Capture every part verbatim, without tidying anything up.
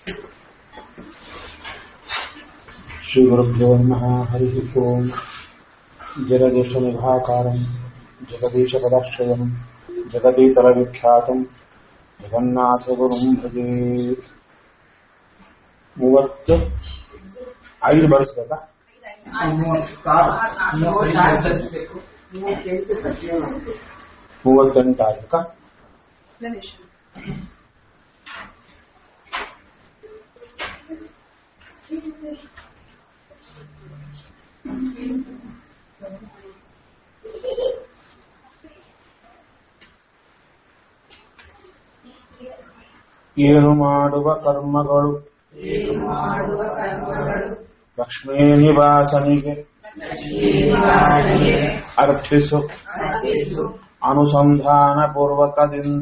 श्रीगुरुभ्यो नमः। हरिः ओम्। जगदीशनिभाकारम् जगदीशपदाश्रयम् जगदीतरविख्यातम् जगन्नाथगुरुम् भजे। ಮೂವತ್ತು ಐದು ಬರೆಸ್ಬೇಕಾ? ಮೂವತ್ತೆಂಟು ಆಗಬೇಕಾ? ಏನು ಮಾಡುವ ಕರ್ಮಗಳು ಲಕ್ಷ್ಮೀ ನಿವಾಸನಿಗೆ ಅರ್ಪಿಸು ಅನುಸಂಧಾನ ಪೂರ್ವಕದಿಂದ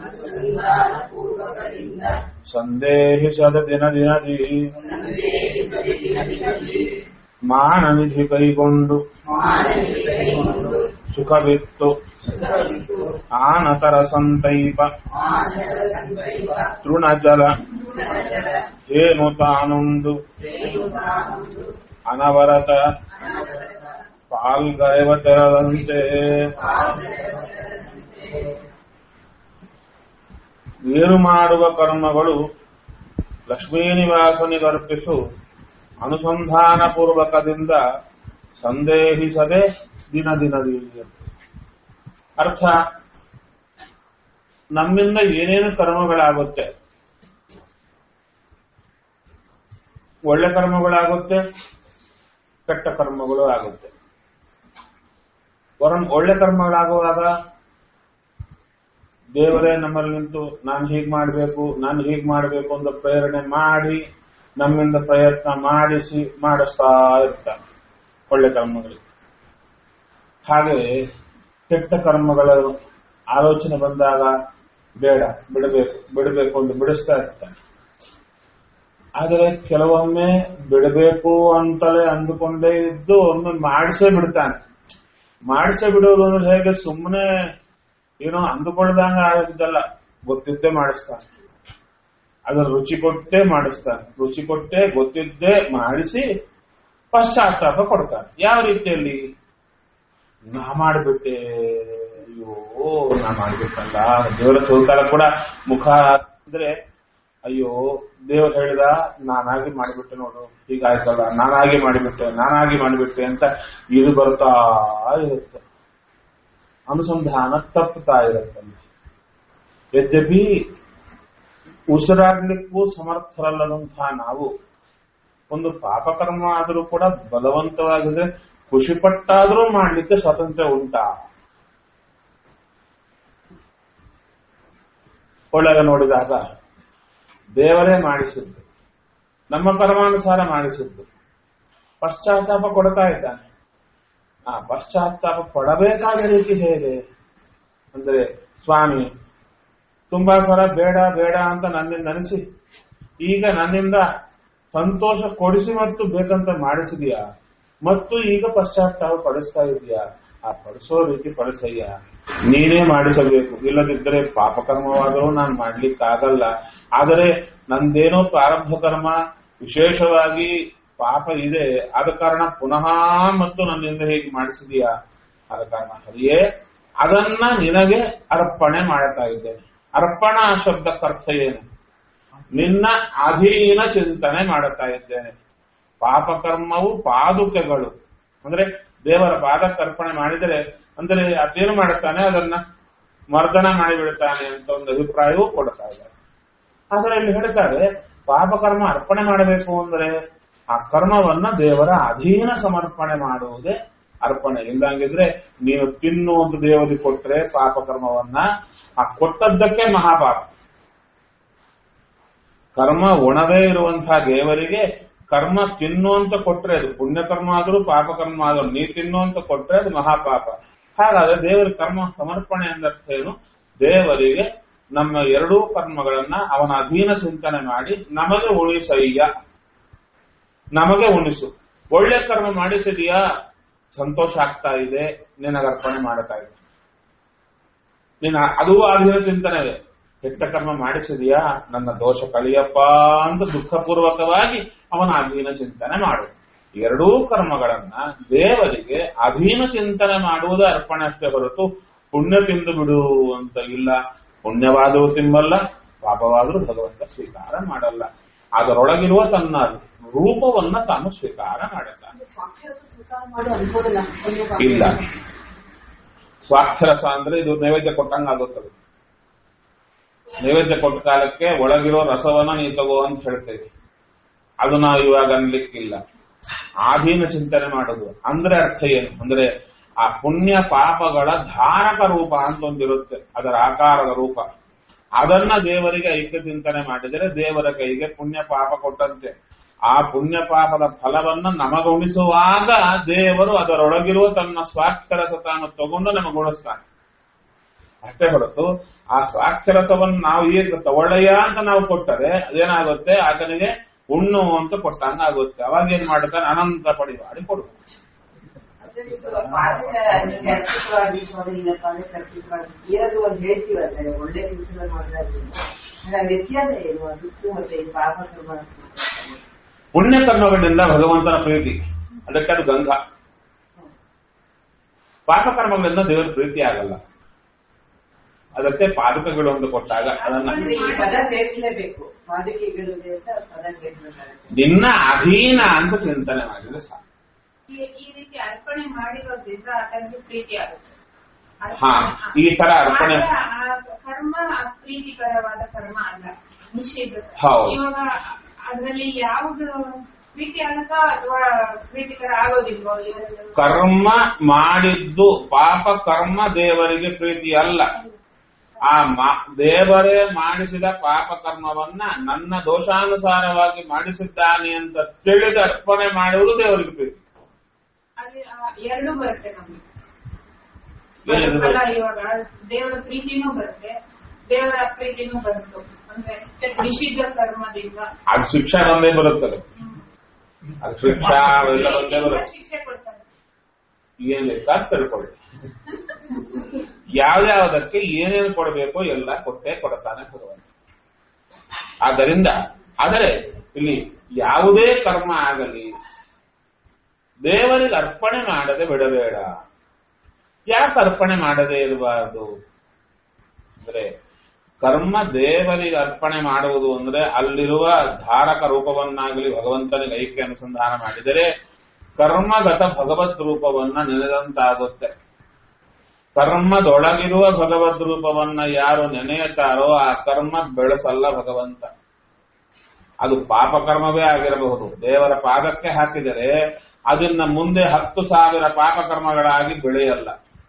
ಸಂದೇಹಿಸದ ದಿನ ದಿನದಿ ಮಾನನಿಧಿ ಕೈಗೊಂಡು ಸುಖವಿತ್ತು ಆನತರ ಸಂತೈಪ ತೃಣಜಲ ಏನು ತಾನುಂಡು ಅನವರತ ಪಾಲ್ಗರೆವ ತೆರದಂತೆ. ಏನು ಮಾಡುವ ಕರ್ಮಗಳು ಲಕ್ಷ್ಮೀ ನಿವಾಸನಿಗರ್ಪಿಸು ಅನುಸಂಧಾನ ಪೂರ್ವಕದಿಂದ ಸಂದೇಹಿಸದೆ ದಿನ ದಿನದಿ. ಅರ್ಥ, ನಮ್ಮಿಂದ ಏನೇನು ಕರ್ಮಗಳಾಗುತ್ತೆ, ಒಳ್ಳೆ ಕರ್ಮಗಳಾಗುತ್ತೆ, ಕೆಟ್ಟ ಕರ್ಮಗಳು ಆಗುತ್ತೆ. ವರನ್ ಒಳ್ಳೆ ಕರ್ಮಗಳಾಗುವಾಗ ದೇವರೇ ನಮ್ಮಲ್ಲಿ ನಿಂತು ನಾನು ಹೀಗ್ ಮಾಡಬೇಕು ನಾನು ಹೀಗ್ ಮಾಡಬೇಕು ಅಂತ ಪ್ರೇರಣೆ ಮಾಡಿ ನಮ್ಮಿಂದ ಪ್ರಯತ್ನ ಮಾಡಿಸಿ ಮಾಡಿಸ್ತಾ ಇರ್ತಾನೆ ಒಳ್ಳೆ ಕರ್ಮಗಳಿಗೆ. ಹಾಗೆ ಕೆಟ್ಟ ಕರ್ಮಗಳ ಆಲೋಚನೆ ಬಂದಾಗ ಬೇಡ ಬಿಡಬೇಕು ಬಿಡಬೇಕು ಅಂತ ಬಿಡಿಸ್ತಾ ಇರ್ತಾನೆ. ಆದರೆ ಕೆಲವೊಮ್ಮೆ ಬಿಡಬೇಕು ಅಂತಲೇ ಅಂದುಕೊಂಡೇ ಇದ್ದು ಒಮ್ಮೆ ಮಾಡಿಸೇ ಬಿಡ್ತಾನೆ. ಮಾಡಿಸೇ ಬಿಡೋದು ಅಂದ್ರೆ ಹೇಗೆ ಸುಮ್ಮನೆ ಏನೋ ಅಂದುಕೊಳ್ಳದಂಗ ಆಗುತ್ತಲ್ಲ, ಗೊತ್ತಿದ್ದೇ ಮಾಡಿಸ್ತಾನೆ. ಅದರ ರುಚಿ ಕೊಟ್ಟೇ ಮಾಡಿಸ್ತಾನೆ. ರುಚಿ ಕೊಟ್ಟೇ ಗೊತ್ತಿದ್ದೇ ಮಾಡಿಸಿ ಪಶ್ಚಾತ್ತಾಪ ಕೊಡ್ತಾನೆ. ಯಾವ ರೀತಿಯಲ್ಲಿ? ನಾ ಮಾಡಿಬಿಟ್ಟೆ, ಅಯ್ಯೋ ನಾ ಮಾಡಿಬಿಟ್ಟಲ್ಲ. ದೇವರ ಸ್ವಲ್ಕಾಲ ಕೂಡ ಮುಖ ಅಂದ್ರೆ ಅಯ್ಯೋ ದೇವರು ಹೇಳಿದ ನಾನಾಗಿ ಮಾಡಿಬಿಟ್ಟೆ ನೋಡು, ಹೀಗಾಯ್ತಲ್ಲ, ನಾನಾಗಿ ಮಾಡಿಬಿಟ್ಟೆ ನಾನಾಗಿ ಮಾಡಿಬಿಟ್ಟೆ ಅಂತ ಇದು ಬರ್ತಾ ಇರುತ್ತೆ. ಅನುಸಂಧಾನ ತಪ್ಪುತ್ತಾ ಇರುತ್ತಲ್ಲ. ಯದ್ಯಪಿ ಉಸಿರಾಡ್ಲಿಕ್ಕೂ ಸಮರ್ಥರಲ್ಲದಂತಹ ನಾವು ಒಂದು ಪಾಪಕರ್ಮ ಆದರೂ ಕೂಡ ಬಲವಂತವಾಗಿದ್ರೆ ಖುಷಿಪಟ್ಟಾದರೂ ಮಾಡ್ಲಿಕ್ಕೆ ಸ್ವಾತಂತ್ರ್ಯ ಉಂಟಾ? ಒಳಗೆ ನೋಡಿದಾಗ ದೇವರೇ ಮಾಡಿಸಿದ್ದು, ನಮ್ಮ ಕರ್ಮಾನುಸಾರ ಮಾಡಿಸಿದ್ದು, ಪಶ್ಚಾತ್ತಾಪ ಕೊಡ್ತಾ ಇದ್ದಾನೆ. ಆ ಪಶ್ಚಾತ್ತಾಪ ಪಡಬೇಕಾದ ರೀತಿ ಹೇಗೆ ಅಂದ್ರೆ, ಸ್ವಾಮಿ ತುಂಬಾ ಸಲ ಬೇಡ ಬೇಡ ಅಂತ ನನ್ನಿಂದ ಅನಿಸಿ ಈಗ ನನ್ನಿಂದ ಸಂತೋಷ ಕೊಡಿಸಿ ಮತ್ತು ಬೇಕಂತ ಮಾಡಿಸಿದ್ಯಾ, ಮತ್ತು ಈಗ ಪಶ್ಚಾತ್ತಾಪ ಪಡಿಸ್ತಾ ಇದೆಯಾ? ಆ ಪಡಿಸೋ ರೀತಿ ಪಡಿಸಯ್ಯ, ನೀನೇ ಮಾಡಿಸಬೇಕು. ಇಲ್ಲದಿದ್ದರೆ ಪಾಪಕರ್ಮವಾದರೂ ನಾನು ಮಾಡ್ಲಿಕ್ಕಾಗಲ್ಲ. ಆದರೆ ನಂದೇನೋ ಪ್ರಾರಬ್ಧ ಕರ್ಮ ವಿಶೇಷವಾಗಿ ಪಾಪ ಇದೆ, ಆದ ಕಾರಣ ಪುನಃ ಮತ್ತು ನನ್ನಿಂದ ಹೇಗೆ ಮಾಡಿಸಿದೀಯಾ, ಆದ ಕಾರಣ ಹರಿಯೇ ಅದನ್ನ ನಿನಗೆ ಅರ್ಪಣೆ ಮಾಡ್ತಾ ಇದ್ದೇನೆ. ಅರ್ಪಣಾ ಶಬ್ದಕ್ಕರ್ಥ ಏನು? ನಿನ್ನ ಅಧೀನ ಚಿಂತನೆ ಮಾಡುತ್ತಾ ಇದ್ದೇನೆ. ಪಾಪಕರ್ಮವು ಪಾದುಕೆಗಳು ಅಂದ್ರೆ ದೇವರ ಪಾದಕ್ಕೆ ಅರ್ಪಣೆ ಮಾಡಿದರೆ ಅಂದರೆ ಅದೇನು ಮಾಡುತ್ತಾನೆ, ಅದನ್ನ ಮರ್ದನ ಮಾಡಿಬಿಡುತ್ತಾನೆ ಅಂತ ಒಂದು ಅಭಿಪ್ರಾಯವೂ ಕೊಡ್ತಾ ಇದ್ದಾರೆ. ಆದರೆ ಇಲ್ಲಿ ಹೇಳ್ತಾರೆ ಪಾಪಕರ್ಮ ಅರ್ಪಣೆ ಮಾಡಬೇಕು ಅಂದ್ರೆ ಆ ಕರ್ಮವನ್ನ ದೇವರ ಅಧೀನ ಸಮರ್ಪಣೆ ಮಾಡುವುದೇ ಅರ್ಪಣೆ. ಇಲ್ಲಂಗಿದ್ರೆ ನೀನು ತಿನ್ನುವಂತ ದೇವರಿಗೆ ಕೊಟ್ರೆ ಪಾಪಕರ್ಮವನ್ನ, ಆ ಕೊಟ್ಟದ್ದಕ್ಕೆ ಮಹಾಪಾಪ. ಕರ್ಮ ಒಣದೇ ಇರುವಂತಹ ದೇವರಿಗೆ ಕರ್ಮ ತಿನ್ನುವಂತ ಕೊಟ್ರೆ ಅದು ಪುಣ್ಯಕರ್ಮ ಆದರೂ ಪಾಪಕರ್ಮ ಆದರೂ ನೀ ತಿನ್ನುವಂತ ಕೊಟ್ರೆ ಅದು ಮಹಾಪಾಪ. ಹಾಗಾದ್ರೆ ದೇವರ ಕರ್ಮ ಸಮರ್ಪಣೆ ಎಂದರ್ಥ ಏನು? ದೇವರಿಗೆ ನಮ್ಮ ಎರಡೂ ಕರ್ಮಗಳನ್ನ ಅವನ ಅಧೀನ ಚಿಂತನೆ ಮಾಡಿ ನಮಗೆ ಉಳಿಸಯ್ಯ, ನಮಗೆ ಉಣಿಸು. ಒಳ್ಳೆ ಕರ್ಮ ಮಾಡಿಸಿದೀಯಾ, ಸಂತೋಷ ಆಗ್ತಾ ಇದೆ, ನಿನಗೆ ಅರ್ಪಣೆ ಮಾಡ್ತಾ ಇದೆ. ನಿನ್ನ ಅದು ಅಧೀನ ಚಿಂತನೆ. ಕೆಟ್ಟ ಕರ್ಮ ಮಾಡಿಸಿದೆಯಾ, ನನ್ನ ದೋಷ ಕಳಿಯಪ್ಪ ಅಂತ ದುಃಖಪೂರ್ವಕವಾಗಿ ಅವನ ಅಧೀನ ಚಿಂತನೆ ಮಾಡು. ಎರಡೂ ಕರ್ಮಗಳನ್ನ ದೇವರಿಗೆ ಅಧೀನ ಚಿಂತನೆ ಮಾಡುವುದು ಅರ್ಪಣೆ ಅಷ್ಟೇ ಹೊರತು ಪುಣ್ಯ ತಿಂದು ಬಿಡು ಅಂತ ಇಲ್ಲ. ಪುಣ್ಯವಾದರೂ ತಿಂಬಲ್ಲ, ಪಾಪವಾದರೂ ಭಗವಂತ ಸ್ವೀಕಾರ ಮಾಡಲ್ಲ. ಅದರೊಳಗಿರುವ ತನ್ನ ರೂಪವನ್ನ ತಾನು ಸ್ವೀಕಾರ ಮಾಡುತ್ತಾನೆ. ಇಲ್ಲ, ಸ್ವಾಕ್ಷರಸ ಅಂದ್ರೆ ಇದು ನೈವೇದ್ಯ ಕೊಟ್ಟಂಗಾಗುತ್ತದೆ. ನೈವೇದ್ಯ ಕೊಟ್ಟ ಕಾಲಕ್ಕೆ ಒಳಗಿರೋ ರಸವನ್ನ ನೀ ತಗೋ ಅಂತ ಹೇಳ್ತೇವೆ. ಅದು ನಾವು ಇವಾಗ ಅನ್ಲಿಕ್ಕಿಲ್ಲ. ಆಧೀನ ಚಿಂತನೆ ಮಾಡುದು ಅಂದ್ರೆ ಅರ್ಥ ಏನು ಅಂದ್ರೆ ಆ ಪುಣ್ಯ ಪಾಪಗಳ ಧಾರಕ ರೂಪ ಅಂತ ಒಂದಿರುತ್ತೆ, ಅದರ ಆಕಾರದ ರೂಪ. ಅದನ್ನ ದೇವರಿಗೆ ಐಕ್ಯ ಚಿಂತನೆ ಮಾಡಿದರೆ ದೇವರ ಕೈಗೆ ಪುಣ್ಯ ಪಾಪ ಕೊಟ್ಟಂತೆ. ಆ ಪುಣ್ಯ ಪಾಪದ ಫಲವನ್ನ ನಮಗುಣಿಸುವಾಗ ದೇವರು ಅದರೊಳಗಿರುವ ತನ್ನ ಸ್ವಾಕ್ಷರಸ ತಾನು ತಗೊಂಡು ನಮಗುಣಿಸ್ತಾನೆ ಅಷ್ಟೇ ಹೊರತು ಆ ಸ್ವಾಕ್ಷರಸವನ್ನು ನಾವು ಈಗ ತಗೊಳ್ಳೆಯ ಅಂತ ನಾವು ಕೊಟ್ಟರೆ ಅದೇನಾಗುತ್ತೆ, ಆತನಿಗೆ ಉಣ್ಣು ಅಂತ ಕೊಟ್ಟಂಗ ಆಗುತ್ತೆ. ಅವಾಗ ಏನ್ ಮಾಡ್ತಾನೆ, ಅನಂತ ಪಡಿವಾಡಿ ಕೊಡುವ. ಒಳ್ಳೆ ವ್ಯತ್ಯಾಸ ಏನು ಸುತ್ತು ಮತ್ತೆ ಪಾಪ ಕರ್ಮ? ಪುಣ್ಯ ಕರ್ಮಗಳಿಂದ ಭಗವಂತನ ಪ್ರೀತಿ, ಅದಕ್ಕೆ ಅದು ಗಂಧ. ಪಾಪಕರ್ಮಗಳಿಂದ ದೇವರ ಪ್ರೀತಿ ಆಗಲ್ಲ. ಅದಕ್ಕೆ ಪಾದಕಗಳು ಅಂತ ಕೊಟ್ಟಾಗ ಅದನ್ನ ಪದ ಸೇರಿಸಲೇಬೇಕು. ಪಾದಕೆಗಳು ಪದ ಸೇರಿಸಬೇಕಾಗುತ್ತೆ. ನಿನ್ನ ಅಧೀನ ಅಂತ ಚಿಂತನೆ ಮಾಡಿದ್ರೆ ಸಾಕು. ಈ ರೀತಿ ಅರ್ಪಣೆ ಮಾಡಿರೋದ್ರಿಂದ ಅದಕ್ಕೆ ಪ್ರೀತಿ ಆಗುತ್ತೆ. ಹಾ, ಈ ತರ ಅರ್ಪಣೆ ಕರ್ಮ ಪ್ರೀತಿಕರವಾದ ಕರ್ಮ ಅಲ್ಲ, ನಿಷೇಧ. ಹೌದು. ಇವಾಗ ಅದರಲ್ಲಿ ಯಾವುದು ಪ್ರೀತಿ ಆಗತ್ತಾ ಅಥವಾ ಪ್ರೀತಿಕರ ಆಗೋದಿಲ್ವೋ? ಕರ್ಮ ಮಾಡಿದ್ದು ಪಾಪ ಕರ್ಮ ದೇವರಿಗೆ ಪ್ರೀತಿ ಅಲ್ಲ. ಆ ದೇವರೇ ಮಾಡಿಸಿದ ಪಾಪ ಕರ್ಮವನ್ನ ನನ್ನ ದೋಷಾನುಸಾರವಾಗಿ ಮಾಡಿಸಿದ್ದಾನೆ ಅಂತ ತಿಳಿದು ಅರ್ಪಣೆ ಮಾಡುವುದು ದೇವರಿಗೆ ಪ್ರೀತಿ. ಎರಡೂ ಬರುತ್ತೆ ನಮ್ಗೆ. ಅಲ್ಲ, ಇವಾಗ ದೇವರ ಪ್ರೀತಿನೂ ಬರುತ್ತೆ, ದೇವರ ಅಪ್ರೀತಿನೂ ಬರುತ್ತೆ. ಅಂದ್ರೆ ನಿಷಿದ್ಧ ಕರ್ಮದಿಂದ ಅದು ಶಿಕ್ಷೆ ಬಂದೇ ಬರುತ್ತದೆ. ಅದು ಶಿಕ್ಷಾ ಎಲ್ಲ ಬಂದೇ ಬರುತ್ತೆ. ಶಿಕ್ಷೆ ಕೊಡ್ತಾರೆ. ಏನ್ ಬೇಕಾದ್ ತಿಳ್ಕೊಳ್ಳಿ. ಯಾವ್ಯಾವುದಕ್ಕೆ ಏನೇನು ಕೊಡಬೇಕೋ ಎಲ್ಲ ಕೊಟ್ಟೆ ಕೊಡ್ತಾನೆ ಭಗವಂತ. ಆದ್ದರಿಂದ ಆದರೆ ಇಲ್ಲಿ ಯಾವುದೇ ಕರ್ಮ ಆಗಲಿ ದೇವರಿಗೆ ಅರ್ಪಣೆ ಮಾಡದೆ ಬಿಡಬೇಡ. ಯಾಕೆ ಅರ್ಪಣೆ ಮಾಡದೇ ಇರಬಾರದು ಅಂದ್ರೆ, ಕರ್ಮ ದೇವರಿಗೆ ಅರ್ಪಣೆ ಮಾಡುವುದು ಅಂದ್ರೆ ಅಲ್ಲಿರುವ ಧಾರಕ ರೂಪವನ್ನಾಗಲಿ ಭಗವಂತನಿಗೆ ಐಕ್ಯ ಅನುಸಂಧಾನ ಮಾಡಿದರೆ ಕರ್ಮಗತ ಭಗವದ್ ರೂಪವನ್ನ ನೆನೆದಂತಾಗುತ್ತೆ. ಕರ್ಮದೊಳಗಿರುವ ಭಗವದ್ ರೂಪವನ್ನ ಯಾರು ನೆನೆಯುತ್ತಾರೋ ಆ ಕರ್ಮ ಬೆಳೆಸಲ್ಲ ಭಗವಂತ. ಅದು ಪಾಪಕರ್ಮವೇ ಆಗಿರಬಹುದು. ದೇವರ ಪಾದಕ್ಕೆ ಹಾಕಿದರೆ ಅದನ್ನ ಮುಂದೆ ಹತ್ತು ಸಾವಿರ ಪಾಪಕರ್ಮಗಳಾಗಿ ಬೆಳೆಯಲ್ಲ,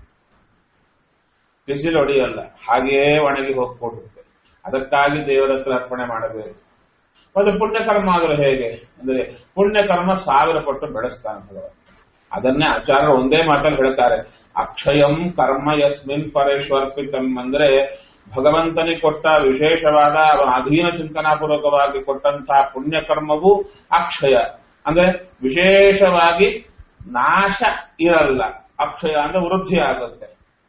ಬಿಸಿಲೊಡೆಯಲ್ಲ, ಹಾಗೆಯೇ ಒಣಗಿ ಹೋಗ್ಕೊಡುತ್ತೆ. ಅದಕ್ಕಾಗಿ ದೇವರ ಹತ್ರ ಅರ್ಪಣೆ ಮಾಡಬೇಕು. ಮತ್ತೆ ಪುಣ್ಯಕರ್ಮ ಆದರೂ ಹೇಗೆ ಅಂದ್ರೆ, ಪುಣ್ಯಕರ್ಮ ಸಾವಿರ ಪಟ್ಟು ಬೆಳೆಸ್ತಾನೆ ಭಗವಂತ. ಅದನ್ನೇ ಆಚಾರ್ಯರು ಒಂದೇ ಮಾತಲ್ಲಿ ಹೇಳ್ತಾರೆ, ಅಕ್ಷಯಂ ಕರ್ಮ ಯಸ್ಮಿನ್ ಪರೇಶ್ವರ್ಪಿತಂ ಅಂದ್ರೆ ಭಗವಂತನಿಗೆ ಕೊಟ್ಟ ವಿಶೇಷವಾದ ಅವನ ಅಧೀನ ಚಿಂತನಾಪೂರ್ವಕವಾಗಿ ಕೊಟ್ಟಂತಹ ಪುಣ್ಯಕರ್ಮವು ಅಕ್ಷಯ ಅಂದ್ರೆ ವಿಶೇಷವಾಗಿ ನಾಶ ಇರಲ್ಲ. ಅಕ್ಷಯ ಅಂದ್ರೆ ವೃದ್ಧಿ ಆಗುತ್ತೆ.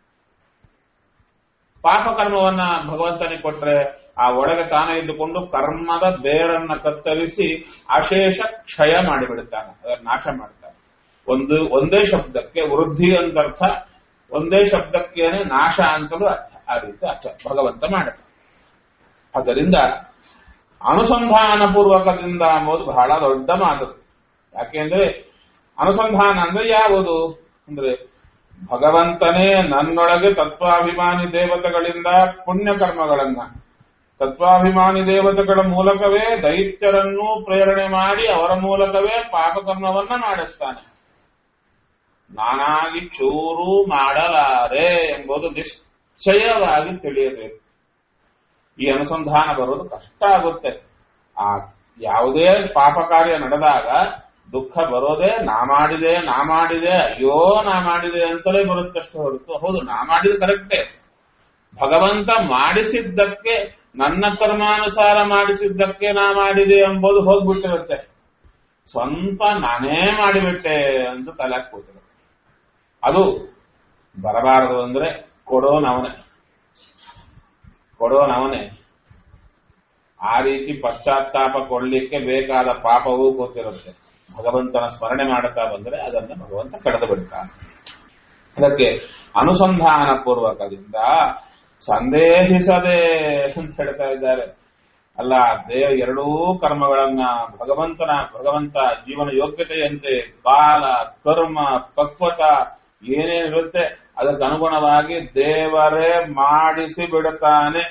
ಪಾಪಕರ್ಮವನ್ನ ಭಗವಂತನಿಗೆ ಕೊಟ್ರೆ ಆ ಒಳಗೆ ತಾನೇ ಇದ್ದುಕೊಂಡು ಕರ್ಮದ ಬೇರನ್ನ ಕತ್ತರಿಸಿ ಅಶೇಷ ಕ್ಷಯ ಮಾಡಿಬಿಡುತ್ತಾನೆ, ಅದನ್ನು ನಾಶ ಮಾಡ್ತಾನೆ. ಒಂದು ಒಂದೇ ಶಬ್ದಕ್ಕೆ ವೃದ್ಧಿ ಅಂತ ಅರ್ಥ, ಒಂದೇ ಶಬ್ದಕ್ಕೇನೆ ನಾಶ ಅಂತಲೂ ಅರ್ಥ. ಆ ರೀತಿ ಅರ್ಥ ಭಗವಂತ ಮಾಡುತ್ತೆ. ಆದ್ದರಿಂದ ಅನುಸಂಧಾನ ಪೂರ್ವಕದಿಂದ ಅಂಬುದು ಬಹಳ ದೊಡ್ಡ ಮಾತು. ಯಾಕೆಂದ್ರೆ ಅನುಸಂಧಾನ ಅಂದ್ರೆ ಯಾವುದು ಅಂದ್ರೆ, ಭಗವಂತನೇ ನನ್ನೊಳಗೆ ತತ್ವಾಭಿಮಾನಿ ದೇವತೆಗಳಿಂದ ಪುಣ್ಯಕರ್ಮಗಳನ್ನ, ತತ್ವಾಭಿಮಾನಿ ದೇವತೆಗಳ ಮೂಲಕವೇ ದೈತ್ಯರನ್ನು ಪ್ರೇರಣೆ ಮಾಡಿ ಅವರ ಮೂಲಕವೇ ಪಾಪಕರ್ಮವನ್ನ ಮಾಡಿಸ್ತಾನೆ. ನಾನಾಗಿ ಚೂರು ಮಾಡಲಾರೆ ಎಂಬುದು ನಿಶ್ಚಯವಾಗಿ ತಿಳಿಯಬೇಕು. ಈ ಅನುಸಂಧಾನ ಬರೋದು ಕಷ್ಟ ಆಗುತ್ತೆ. ಆ ಯಾವುದೇ ಪಾಪ ಕಾರ್ಯ ನಡೆದಾಗ ದುಃಖ ಬರೋದೇ ನಾ ಮಾಡಿದೆ ನಾ ಮಾಡಿದೆ ಅಯ್ಯೋ ನಾ ಮಾಡಿದೆ ಅಂತಲೇ ಬರುತ್ತಷ್ಟೇ ಹೊರತು, ಹೌದು ನಾ ಮಾಡಿದ ಕರೆಕ್ಟೇ, ಭಗವಂತ ಮಾಡಿಸಿದ್ದಕ್ಕೆ ನನ್ನ ಕರ್ಮಾನುಸಾರ ಮಾಡಿಸಿದ್ದಕ್ಕೆ ನಾ ಮಾಡಿದೆ ಎಂಬುದು ಹೋಗ್ಬಿಟ್ಟಿರುತ್ತೆ. ಸ್ವಂತ ನಾನೇ ಮಾಡಿಬಿಟ್ಟೆ ಅಂತ ತಲೆ ಕೂತಿರುತ್ತೆ. ಅದು ಬರಬಾರದು ಅಂದ್ರೆ ಕೊಡೋನವನೇ ಕೊಡೋನವನೇ. ಆ ರೀತಿ ಪಶ್ಚಾತ್ತಾಪ ಕೊಡ್ಲಿಕ್ಕೆ ಬೇಕಾದ ಪಾಪವೂ ಗೊತ್ತಿರುತ್ತೆ. ಭಗವಂತನ ಸ್ಮರಣೆ ಮಾಡುತ್ತಾ ಬಂದರೆ ಅದನ್ನು ಭಗವಂತ ಕಳೆದು ಬಿಡ್ತಾನೆ. ಅದಕ್ಕೆ ಅನುಸಂಧಾನ ಪೂರ್ವಕದಿಂದ ಸಂದೇಹಿಸದೆ ಅಂತ ಹೇಳ್ತಾ ಇದ್ದಾರೆ. ಅಲ್ಲ, ದೇವ ಎರಡೂ ಕರ್ಮಗಳನ್ನ ಭಗವಂತನ ಭಗವಂತ ಜೀವನ ಯೋಗ್ಯತೆಯಂತೆ ಕಾಲ, ಕರ್ಮ, ಪಕ್ವತ ಏನೇನಿರುತ್ತೆ ಅದಕ್ಕೆ ಅನುಗುಣವಾಗಿ ದೇವರೇ ಮಾಡಿಸಿ ಬಿಡುತ್ತಾನೆ.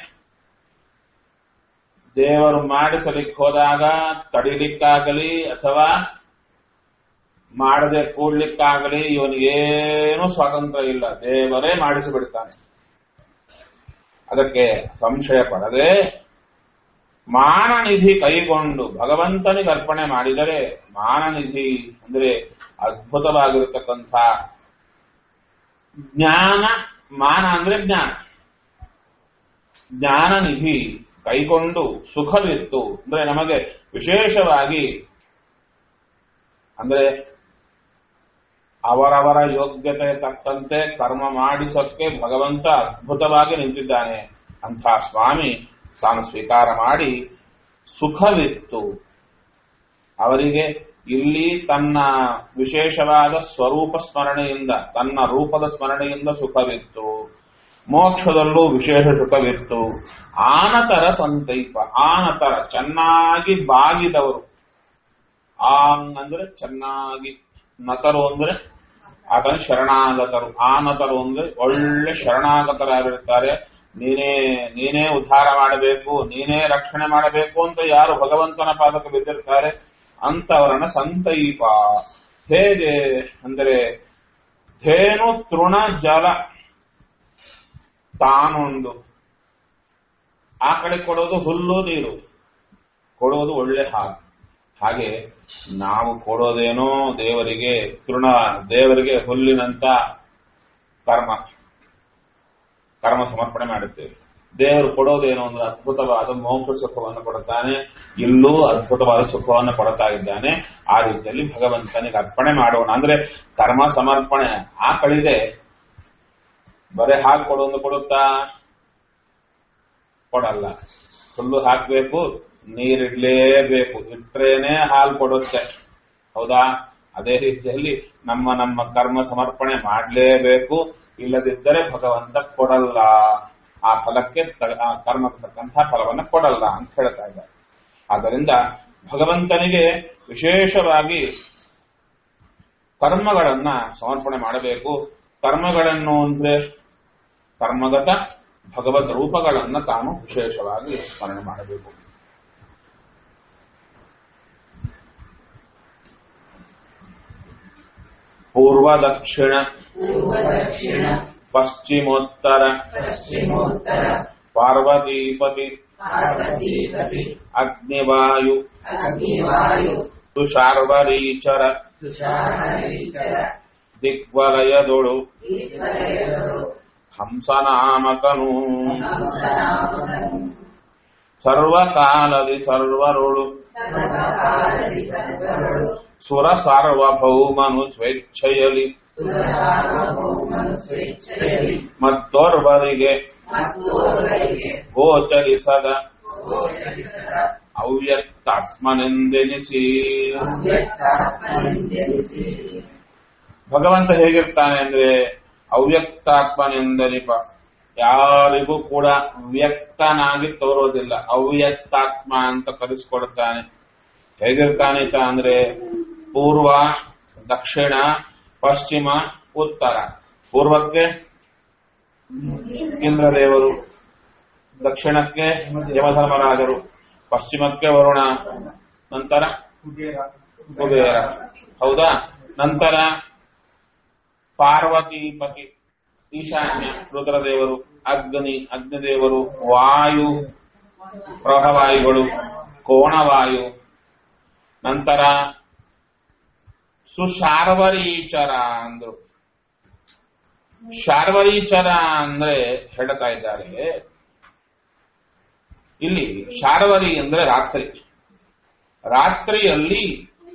ದೇವರು ಮಾಡಿಸಲಿಕ್ಕೆ ಹೋದಾಗ ತಡಿಲಿಕ್ಕಾಗಲಿ ಅಥವಾ ಮಾಡದೆ ಕೂಡ್ಲಿಕ್ಕಾಗಲಿ ಇವನಿಗೇನು ಸ್ವಾತಂತ್ರ್ಯ ಇಲ್ಲ, ದೇವರೇ ಮಾಡಿಸಿಬಿಡ್ತಾನೆ. ಅದಕ್ಕೆ ಸಂಶಯ ಪಡದೆ ಮಾನನಿಧಿ ಕೈಗೊಂಡು ಭಗವಂತನಿಗೆ ಅರ್ಪಣೆ ಮಾಡಿದರೆ, ಮಾನನಿಧಿ ಅಂದ್ರೆ ಅದ್ಭುತವಾಗಿರತಕ್ಕಂಥ ಜ್ಞಾನ, ಮಾನ ಅಂದ್ರೆ ಜ್ಞಾನ, ಜ್ಞಾನನಿಧಿ ಕೈಗೊಂಡು ಸುಖವಿತ್ತು ಅಂದ್ರೆ ನಮಗೆ ವಿಶೇಷವಾಗಿ ಅಂದ್ರೆ ಅವರವರ ಯೋಗ್ಯತೆ ತಕ್ಕಂತೆ ಕರ್ಮ ಮಾಡಿಸೋಕ್ಕೆ ಭಗವಂತ ಅದ್ಭುತವಾಗಿ ನಿಂತಿದ್ದಾನೆ. ಅಂಥ ಸ್ವಾಮಿ ತಾನು ಸ್ವೀಕಾರ ಮಾಡಿ ಸುಖವಿತ್ತು ಅವರಿಗೆ. ಇಲ್ಲಿ ತನ್ನ ವಿಶೇಷವಾದ ಸ್ವರೂಪ ಸ್ಮರಣೆಯಿಂದ, ತನ್ನ ರೂಪದ ಸ್ಮರಣೆಯಿಂದ ಸುಖವಿತ್ತು. ಮೋಕ್ಷದಲ್ಲೂ ವಿಶೇಷ ಸುಖವಿತ್ತು. ಆನತರ ಸಂತೈಪ, ಆನತರ ಚೆನ್ನಾಗಿ ಬಾಗಿದವರು. ಆಂಗ್ ಅಂದ್ರೆ ಚೆನ್ನಾಗಿ, ನತರು ಅಂದ್ರೆ ಆತನ ಶರಣಾಗತರು. ಆನತರು ಅಂದ್ರೆ ಒಳ್ಳೆ ಶರಣಾಗತರಾಗಿರ್ತಾರೆ. ನೀನೇ ನೀನೇ ಉದ್ಧಾರ ಮಾಡಬೇಕು, ನೀನೇ ರಕ್ಷಣೆ ಮಾಡಬೇಕು ಅಂತ ಯಾರು ಭಗವಂತನ ಪಾದಕ್ಕೆ ಬಿದ್ದಿರ್ತಾರೆ ಅಂತವರನ್ನ ಸಂತೈಪ. ಹೇಗೆ ಅಂದರೆ ಧೇನು ತೃಣ ಜಲ ತಾನೊಂದು, ಆ ಕಡೆ ಕೊಡೋದು ಹುಲ್ಲು ನೀರು, ಕೊಡೋದು ಒಳ್ಳೆ ಹಾಲು. ಹಾಗೆ ನಾವು ಕೊಡೋದೇನೋ ದೇವರಿಗೆ ತೃಣ, ದೇವರಿಗೆ ಹುಲ್ಲಿನಂತ ಕರ್ಮ ಕರ್ಮ ಸಮರ್ಪಣೆ ಮಾಡುತ್ತೇವೆ. ದೇವರು ಕೊಡೋದೇನೋ ಅಂದ್ರೆ ಅದ್ಭುತವಾದ ಮೋಕ್ಷ ಸುಖವನ್ನು ಕೊಡುತ್ತಾನೆ. ಇಲ್ಲೂ ಅದ್ಭುತವಾದ ಸುಖವನ್ನು ಕೊಡ್ತಾ ಇದ್ದಾನೆ. ಆ ರೀತಿಯಲ್ಲಿ ಭಗವಂತನಿಗೆ ಅರ್ಪಣೆ ಮಾಡೋಣ. ಅಂದ್ರೆ ಕರ್ಮ ಸಮರ್ಪಣೆ ಆ ಕಳಿದೆ. ಬರೇ ಹಾಲು ಕೊಡೋದು ಕೊಡುತ್ತಾ? ಕೊಡಲ್ಲ. ಹುಲ್ಲು ಹಾಕಬೇಕು, ನೀರಿಡ್ಲೇಬೇಕು, ಇಟ್ರೇನೆ ಹಾಲು ಕೊಡುತ್ತೆ. ಹೌದಾ? ಅದೇ ರೀತಿಯಲ್ಲಿ ನಮ್ಮ ನಮ್ಮ ಕರ್ಮ ಸಮರ್ಪಣೆ ಮಾಡಲೇಬೇಕು. ಇಲ್ಲದಿದ್ದರೆ ಭಗವಂತ ಕೊಡಲ್ಲ, ಆ ಫಲಕ್ಕೆ ಆ ಕರ್ಮಕ್ಕೆ ತಕ್ಕಂಥ ಫಲವನ್ನು ಕೊಡಲ್ಲ ಅಂತ ಹೇಳ್ತಾ ಇದ್ದಾರೆ. ಆದ್ದರಿಂದ ಭಗವಂತನಿಗೆ ವಿಶೇಷವಾಗಿ ಕರ್ಮಗಳನ್ನ ಸಮರ್ಪಣೆ ಮಾಡಬೇಕು. ಕರ್ಮಗಳನ್ನು ಅಂದ್ರೆ ಕರ್ಮಗತ ಭಗವದ್ ರೂಪಗಳನ್ನ ತಾನು ವಿಶೇಷವಾಗಿ ಸ್ಮರಣೆ ಮಾಡಬೇಕು. ಪೂರ್ವ ದಕ್ಷಿಣ ಪಶ್ಚಿಮೋತ್ತರ ಪಾರ್ವತೀಪತಿ ಅಗ್ನಿವಾಯು ತುಷಾರ್ವರೀಚರ ದಿಗ್ವಲಯದೊಳು ಹಂಸನಾಮಕನು ಸರ್ವಕಾಲದಿ ಸರ್ವರುಳು ಸುರ ಸಾರ್ವಭೌಮನು ಸ್ವೇಚ್ಛೆಯಲಿ ಮತ್ತೋರ್ವರಿಗೆ ಗೋಚರಿಸದ ಅವ್ಯಕ್ತಾತ್ಮನೆಂದೆನಿಸಿ. ಭಗವಂತ ಹೇಗಿರ್ತಾನೆ ಅಂದ್ರೆ ಅವ್ಯಕ್ತಾತ್ಮನೆಂದನಿಪ, ಯಾರಿಗೂ ಕೂಡ ವ್ಯಕ್ತನಾಗಿ ತೋರೋದಿಲ್ಲ. ಅವ್ಯಕ್ತಾತ್ಮ ಅಂತ ಕರೆಸಿಕೊಡುತ್ತಾನೆ. ಹೇಗಿರ್ತಾನೆ ಅಂದ್ರೆ ಪೂರ್ವ, ದಕ್ಷಿಣ, ಪಶ್ಚಿಮ, ಉತ್ತರ. ಪೂರ್ವಕ್ಕೆ ಇಂದ್ರದೇವರು, ದಕ್ಷಿಣಕ್ಕೆ ಯಮಧರ್ಮರಾಜರು, ಪಶ್ಚಿಮಕ್ಕೆ ವರುಣ, ನಂತರ ಕುಬೇರ. ಹೌದಾ? ನಂತರ ಪಾರ್ವತೀಪತಿ ಈಶಾನ್ಯ ರುದ್ರದೇವರು, ಅಗ್ನಿ ಅಗ್ನಿದೇವರು, ವಾಯು ಪ್ರವಾಯುಗಳು, ಕೋಣವಾಯು. ನಂತರ ಸುಶಾರ್ವರೀಚರ ಅಂದ್ರು. ಶಾರ್ವರೀಚರ ಅಂದ್ರೆ ಹೇಳ್ತಾ ಇದ್ದಾರೆ ಇಲ್ಲಿ. ಶಾರ್ವರಿ ಅಂದ್ರೆ ರಾತ್ರಿ. ರಾತ್ರಿಯಲ್ಲಿ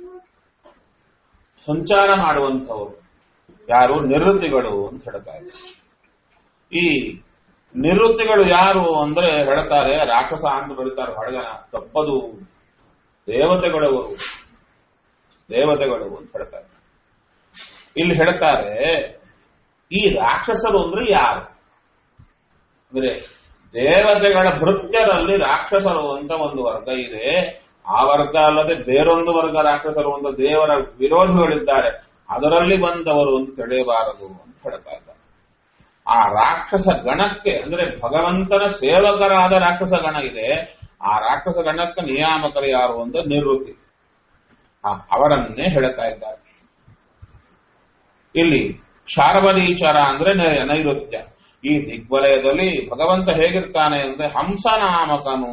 ಸಂಚಾರ ಮಾಡುವಂಥವರು ಯಾರು? ನಿವೃತ್ತಿಗಳು ಅಂತ ಹೇಳ್ತಾ ಇದ್ದಾರೆ. ಈ ನಿವೃತ್ತಿಗಳು ಯಾರು ಅಂದ್ರೆ ಹೇಳ್ತಾರೆ ರಾಕ್ಷಸ ಅಂತ ಬರೀತಾರೆ ಹೊರಗನ ತಪ್ಪದು ದೇವತೆಗಳವರು ದೇವತೆಗಳು ಅಂತ ಹೇಳ್ತಾರೆ. ಇಲ್ಲಿ ಹೇಳ್ತಾರೆ ಈ ರಾಕ್ಷಸರು ಅಂದ್ರೆ ಯಾರು ಅಂದ್ರೆ ದೇವತೆಗಳ ಭೃತ್ಯರಲ್ಲಿ ರಾಕ್ಷಸರು ಅಂತ ಒಂದು ವರ್ಗ ಇದೆ. ಆ ವರ್ಗ ಅಲ್ಲದೆ ಬೇರೊಂದು ವರ್ಗ ರಾಕ್ಷಸರು ಒಂದು ದೇವರ ವಿರೋಧಿಗಳಿದ್ದಾರೆ, ಅದರಲ್ಲಿ ಬಂದವರು ಅಂತ ತಿಳಿಯಬಾರದು ಅಂತ ಹೇಳ್ತಾ ಇದ್ದಾರೆ. ಆ ರಾಕ್ಷಸ ಗಣಕ್ಕೆ ಅಂದ್ರೆ ಭಗವಂತನ ಸೇವಕರಾದ ರಾಕ್ಷಸ ಗಣ ಇದೆ, ಆ ರಾಕ್ಷಸ ಗಣಕ್ಕೆ ನಿಯಾಮಕರು ಯಾರು ಅಂತ ನಿವೃತ್ತಿ ಅವರನ್ನೇ ಹೇಳ್ತಾ ಇದ್ದಾರೆ. ಇಲ್ಲಿ ಶಾರ್ವರೀಚರ ಅಂದ್ರೆ ನೈಋತ್ಯ. ಈ ದಿಗ್ವಲಯದಲ್ಲಿ ಭಗವಂತ ಹೇಗಿರ್ತಾನೆ ಅಂದ್ರೆ ಹಂಸನಾಮಕನು.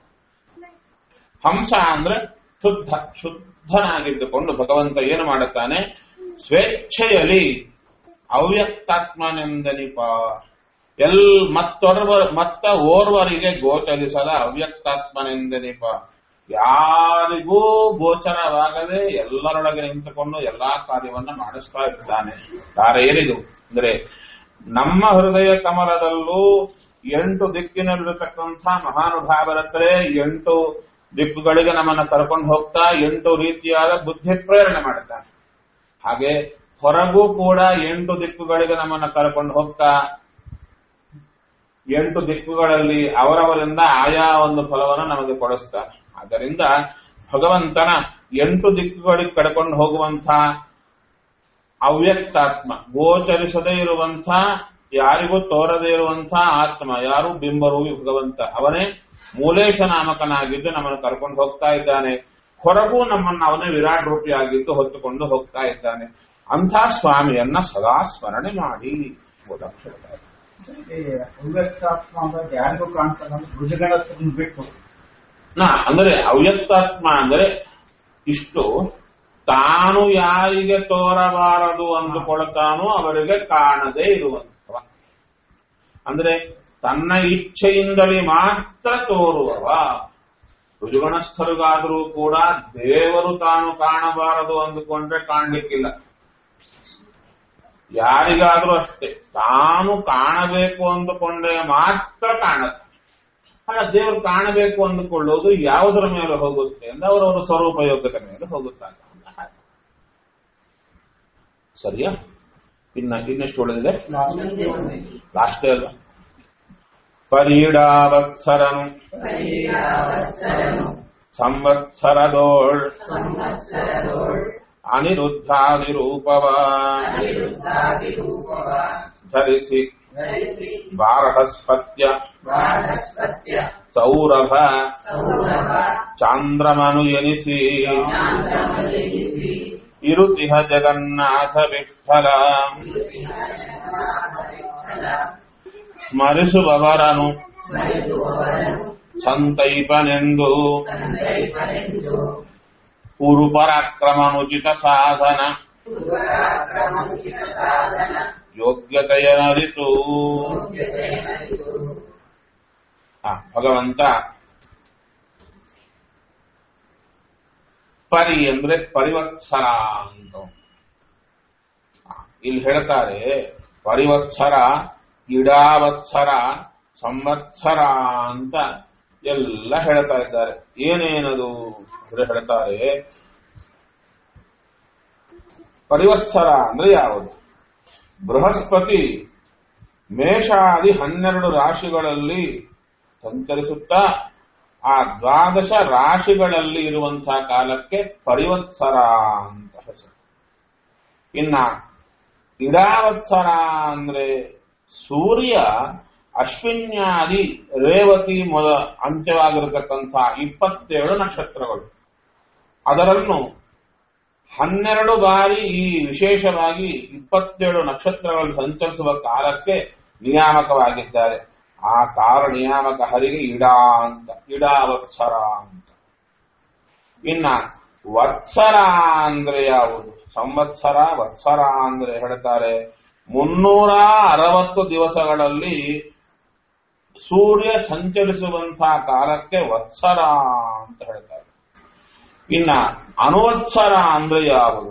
ಹಂಸ ಅಂದ್ರೆ ಶುದ್ಧ ಶುದ್ಧನಾಗಿದ್ದುಕೊಂಡು ಭಗವಂತ ಏನು ಮಾಡುತ್ತಾನೆ, ಸ್ವೇಚ್ಛೆಯಲ್ಲಿ ಅವ್ಯಕ್ತಾತ್ಮನೆಂದನಿಪ ಎಲ್ ಮತ್ತೊರ್ವ ಮತ್ತ ಓರ್ವರಿಗೆ ಗೋಚರಿಸದ ಅವ್ಯಕ್ತಾತ್ಮನೆಂದನಿಪ ಯಾರಿಗೂ ಗೋಚರವಾಗದೆ ಎಲ್ಲರೊಳಗೆ ನಿಂತುಕೊಂಡು ಎಲ್ಲಾ ಕಾರ್ಯವನ್ನ ಮಾಡಿಸ್ತಾ ಇದ್ದಾನೆ. ಯಾರೇನಿದು ಅಂದ್ರೆ ನಮ್ಮ ಹೃದಯ ಕಮಲದಲ್ಲೂ ಎಂಟು ದಿಕ್ಕಿನಲ್ಲಿರತಕ್ಕಂಥ ಮಹಾನುಭಾವರತ್ರೇ ಎಂಟು ದಿಕ್ಕುಗಳಿಗೆ ನಮ್ಮನ್ನ ಕರ್ಕೊಂಡು ಹೋಗ್ತಾ ಎಂಟು ರೀತಿಯಾದ ಬುದ್ಧಿ ಪ್ರೇರಣೆ ಮಾಡುತ್ತಾನೆ. ಹಾಗೆ ಹೊರಗೂ ಕೂಡ ಎಂಟು ದಿಕ್ಕುಗಳಿಗೆ ನಮ್ಮನ್ನ ಕರ್ಕೊಂಡು ಹೋಗ್ತಾ ಎಂಟು ದಿಕ್ಕುಗಳಲ್ಲಿ ಅವರವರಿಂದ ಆಯಾ ಒಂದು ಫಲವನ್ನು ನಮಗೆ ಕೊಡಿಸ್ತಾನೆ. ಆದ್ದರಿಂದ ಭಗವಂತನ ಎಂಟು ದಿಕ್ಕುಗಳಿಗೆ ಕರ್ಕೊಂಡು ಹೋಗುವಂಥ ಅವ್ಯಕ್ತಾತ್ಮ, ಗೋಚರಿಸದೇ ಇರುವಂಥ, ಯಾರಿಗೂ ತೋರದೇ ಇರುವಂಥ ಆತ್ಮ ಯಾರು ಬಿಂಬರೂಪಿ ಭಗವಂತ, ಅವನೇ ಮೂಲೇಶ ನಾಮಕನಾಗಿದ್ದು ನಮ್ಮನ್ನು ಕರ್ಕೊಂಡು ಹೋಗ್ತಾ ಇದ್ದಾನೆ. ಹೊರಗೂ ನಮ್ಮನ್ನು ಅವನೇ ವಿರಾಟ್ ರೂಪಿಯಾಗಿದ್ದು ಹೊತ್ತುಕೊಂಡು ಹೋಗ್ತಾ ಇದ್ದಾನೆ. ಅಂಥ ಸ್ವಾಮಿಯನ್ನ ಸದಾ ಸ್ಮರಣೆ ಮಾಡಿ ಅವ್ಯಕ್ತಾತ್ಮ ಅಂದ್ರೆ ಯಾರಿಗೂ ಕಾಣ್ತಾನೆ ಭುಜಗಳ ಬಿಟ್ಟು ನಾ ಅಂದ್ರೆ ಅವ್ಯಕ್ತಾತ್ಮ ಅಂದ್ರೆ ಇಷ್ಟು ತಾನು ಯಾರಿಗೆ ತೋರಬಾರದು ಅಂದುಕೊಳ್ತಾನೋ ಅವರಿಗೆ ಕಾಣದೇ ಇರುವಂತವ. ಅಂದ್ರೆ ತನ್ನ ಇಚ್ಛೆಯಿಂದಲೇ ಮಾತ್ರ ತೋರುವವ. ಋಜುಗಣಸ್ಥರಿಗಾದರೂ ಕೂಡ ದೇವರು ತಾನು ಕಾಣಬಾರದು ಅಂದುಕೊಂಡ್ರೆ ಕಾಣ್ಲಿಕ್ಕಿಲ್ಲ. ಯಾರಿಗಾದ್ರೂ ಅಷ್ಟೇ ತಾನು ಕಾಣಬೇಕು ಅಂದುಕೊಂಡ್ರೆ ಮಾತ್ರ ಕಾಣುತ್ತೆ. ಅಲ್ಲ, ದೇವರು ಕಾಣಬೇಕು ಅಂದುಕೊಳ್ಳೋದು ಯಾವುದರ ಮೇಲೆ ಹೋಗುತ್ತೆ ಅಂದ್ರೆ ಅವರವರ ಸ್ವರೂಪ ಯೋಗ್ಯತೆ ಮೇಲೆ ಹೋಗುತ್ತಾರೆ. ಸರಿಯಾ? ಇನ್ನ ಇನ್ನೆಷ್ಟು ಉಳಿದಿದೆ? ಲಾಸ್ಟೇ ಅಲ್ವಾ? ಪರೀಡಾವತ್ಸರನು ಸಂವತ್ಸರದೋಳ್ ಅನಿರುದ್ಧಾದಿರೂಪವ ಧರಿಸಿ ಬಾರಹಸ್ಪತ್ಯ ಸೌರಭ ಚಾಂದ್ರಮನು ಎನಿಸಿ ಇರುತಿಹ ಜಗನ್ನಾಥ ವಿಠಲ ಸ್ಮರಿಸುವವರನು ಸಂತೈಪನೆಂದು ಪುರುಪರಾಕ್ರಮನುಚಿತ ಸಾಧನ ಯೋಗ್ಯತೆಯನರಿತು. ಭಗವಂತ ಪರಿ ಅಂದ್ರೆ ಪರಿವತ್ಸರ ಅಂತ ಇಲ್ಲಿ ಹೇಳ್ತಾರೆ. ಪರಿವತ್ಸರ, ಇಡಾವತ್ಸರ, ಸಂವತ್ಸರ ಅಂತ ಎಲ್ಲ ಹೇಳ್ತಾ ಇದ್ದಾರೆ. ಏನೇನದು ಅಂದ್ರೆ ಹೇಳ್ತಾರೆ, ಪರಿವತ್ಸರ ಅಂದ್ರೆ ಯಾವುದು? ಬೃಹಸ್ಪತಿ ಮೇಷಾದಿ ಹನ್ನೆರಡು ರಾಶಿಗಳಲ್ಲಿ ಸಂಚರಿಸುತ್ತಾ ಆ ದ್ವಾದಶ ರಾಶಿಗಳಲ್ಲಿ ಇರುವಂತಹ ಕಾಲಕ್ಕೆ ಪರಿವತ್ಸರ ಅಂತ ಹೆಸರು. ಇನ್ನ ಇಡಾವತ್ಸರ ಅಂದ್ರೆ ಸೂರ್ಯ ಅಶ್ವಿನ್ಯಾದಿ ರೇವತಿ ಮೊದ ಅಂತ್ಯವಾಗಿರತಕ್ಕಂಥ ಇಪ್ಪತ್ತೇಳು ನಕ್ಷತ್ರಗಳು, ಅದರನ್ನು ಹನ್ನೆರಡು ಬಾರಿ ಈ ವಿಶೇಷವಾಗಿ ಇಪ್ಪತ್ತೇಳು ನಕ್ಷತ್ರಗಳು ಸಂಚರಿಸುವ ಕಾಲಕ್ಕೆ ನಿಯಾಮಕವಾಗಿದ್ದಾರೆ. ಆ ಕಾಲ ನಿಯಾಮಕ ಹರಿಗೆ ಇಡಾ ಅಂತ, ಇಡಾವತ್ಸರ ಅಂತ. ಇನ್ನ ವತ್ಸರ ಅಂದ್ರೆ ಯಾವುದು? ಸಂವತ್ಸರ, ವತ್ಸರ ಅಂದ್ರೆ ಹೇಳ್ತಾರೆ ಮುನ್ನೂರ ಅರವತ್ತು ದಿವಸಗಳಲ್ಲಿ ಸೂರ್ಯ ಸಂಚರಿಸುವಂತಹ ಕಾಲಕ್ಕೆ ವತ್ಸರ ಅಂತ ಹೇಳ್ತಾರೆ. ಇನ್ನ ಅನುವತ್ಸರ ಅಂದ್ರೆ ಯಾವುದು?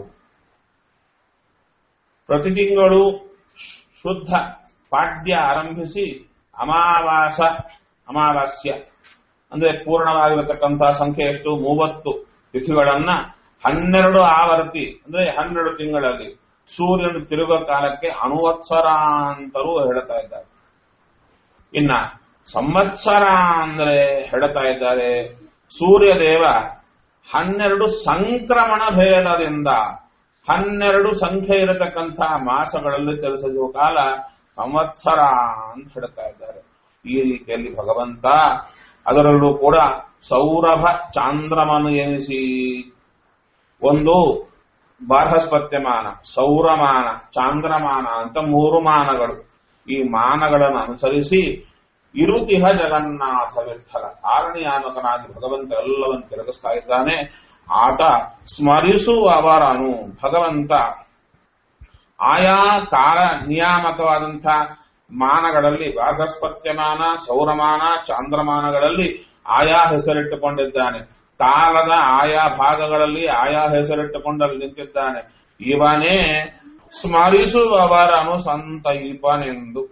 ಪ್ರತಿ ತಿಂಗಳು ಶುದ್ಧ ಪಾಡ್ಯ ಆರಂಭಿಸಿ ಅಮಾವಾಸ ಅಮಾವಾಸ್ಯ ಅಂದ್ರೆ ಪೂರ್ಣವಾಗಿರತಕ್ಕಂತಹ ಸಂಖ್ಯೆ ಎಷ್ಟು ಮೂವತ್ತು ತಿಥಿಗಳನ್ನ ಹನ್ನೆರಡು ಆವರ್ತಿ ಅಂದ್ರೆ ಹನ್ನೆರಡು ತಿಂಗಳಲ್ಲಿ ಸೂರ್ಯನು ತಿರುಗೋ ಕಾಲಕ್ಕೆ ಅನುವತ್ಸರ ಅಂತಲೂ ಹೇಳ್ತಾ ಇದ್ದಾರೆ. ಇನ್ನ ಸಂವತ್ಸರ ಅಂದ್ರೆ ಹೇಳ್ತಾ ಇದ್ದಾರೆ ಸೂರ್ಯದೇವ ಹನ್ನೆರಡು ಸಂಕ್ರಮಣ ಭೇದದಿಂದ ಹನ್ನೆರಡು ಸಂಖ್ಯೆ ಇರತಕ್ಕಂತಹ ಮಾಸಗಳಲ್ಲಿ ಚಲಿಸುವ ಕಾಲ ಸಂವತ್ಸರ ಅಂತ ಹೇಳ್ತಾ ಇದ್ದಾರೆ. ಈ ರೀತಿಯಲ್ಲಿ ಭಗವಂತ ಅದರಲ್ಲೂ ಕೂಡ ಸೌರಭ ಚಾಂದ್ರಮನು ಎನಿಸಿ ಒಂದು ಬಾರ್ಹಸ್ಪತ್ಯಮಾನ, ಸೌರಮಾನ, ಚಾಂದ್ರಮಾನ ಅಂತ ಮೂರು ಮಾನಗಳು. ಈ ಮಾನಗಳನ್ನು ಅನುಸರಿಸಿ ಇರುತಿಹ ಜಗನ್ನಾಥ ವಿಠಲ ಕಾರಣಿಯಾಮಕನಾಗಿ ಭಗವಂತ ಎಲ್ಲವನ್ನು ತಿರುಗಿಸ್ತಾ ಇದ್ದಾನೆ. ಆತ ಸ್ಮರಿಸುವವರನು ಭಗವಂತ ಆಯಾ ಕಾಲ ನಿಯಾಮಕವಾದಂಥ ಮಾನಗಳಲ್ಲಿ ಬಾರ್ಹಸ್ಪತ್ಯಮಾನ, ಸೌರಮಾನ, ಚಾಂದ್ರಮಾನಗಳಲ್ಲಿ ಆಯಾ ಹೆಸರಿಟ್ಟುಕೊಂಡಿದ್ದಾನೆ. ಕಾಲದ ಆಯಾ ಭಾಗಗಳಲ್ಲಿ ಆಯಾ ಹೆಸರಿಟ್ಟುಕೊಂಡಲ್ಲಿ ನಿಂತಿದ್ದಾನೆ. ಇವನೇ ಸ್ಮರಿಸುವವರನು ಸಂತೈಪನೆಂದು